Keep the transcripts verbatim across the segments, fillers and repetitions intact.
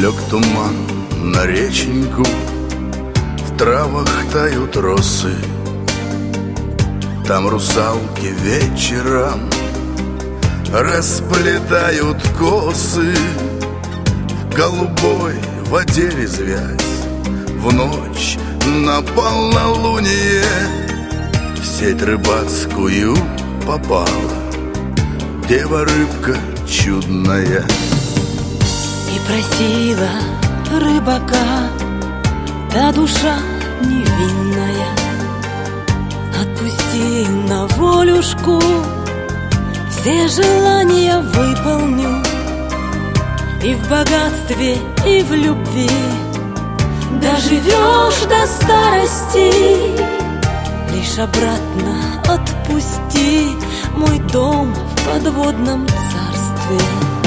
Лег туман на реченьку, в травах тают росы. Там русалки вечером расплетают косы. В голубой воде резвясь, в ночь на полнолуние в сеть рыбацкую попала дева-рыбка чудная. И просила рыбака та душа невинная: отпусти на волюшку, все желания выполню, и в богатстве, и в любви доживешь до старости. Лишь обратно отпусти мой дом в подводном царстве.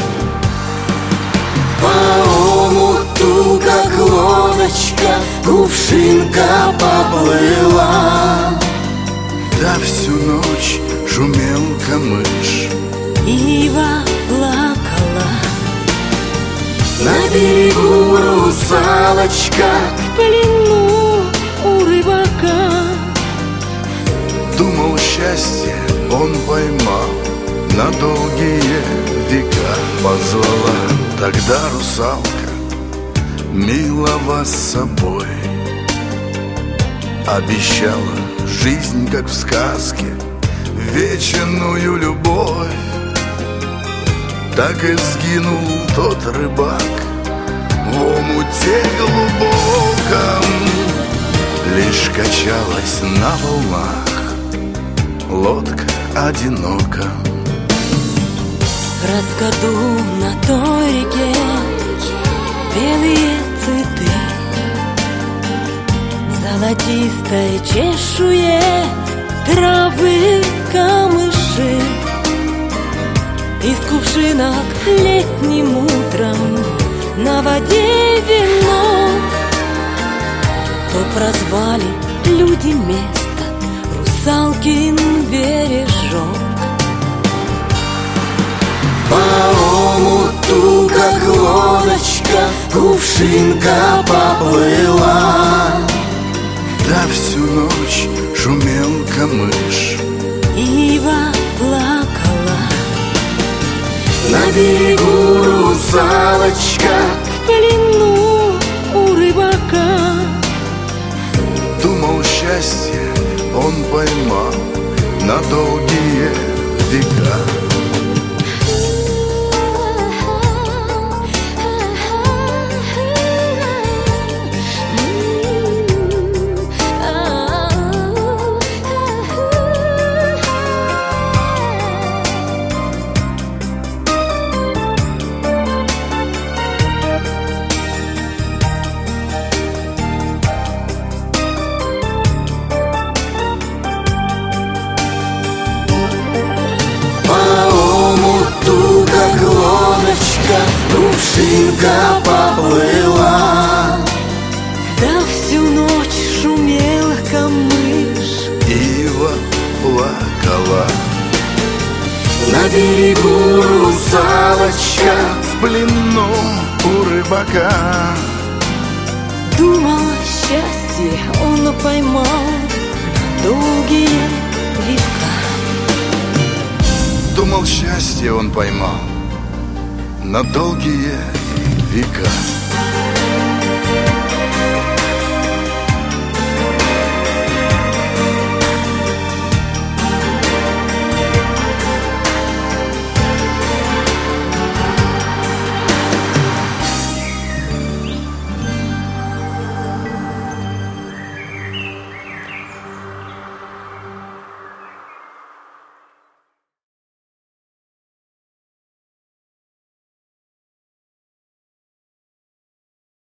По омуту, как лодочка, кувшинка поплыла. Да всю ночь шумел камыш, ива плакала. На берегу русалочка В плену у рыбака. думал, счастье он поймал, на долгие века позвала. Тогда русалка, милого с собой, обещала жизнь, как в сказке, вечную любовь. Так и сгинул тот рыбак в омуте глубоком. Лишь качалась на волнах лодка одинока. В раскаду на той реке белые цветы, золотистой чешуе травы камыши. Из кувшинок летним утром на воде вино. То прозвали люди место Русалкин бережок. по омуту, как лодочка, кувшинка поплыла. Да всю ночь шумел камыш, ива плакала. На берегу русалочка В плену у рыбака. думал, счастье он поймал на долгие века. кувшинка поплыла. Да всю ночь шумел камыш, ива плакала. На берегу русалочка В плену у рыбака. думал, счастье он поймал на долгие века. Думал, счастье он поймал на долгие века.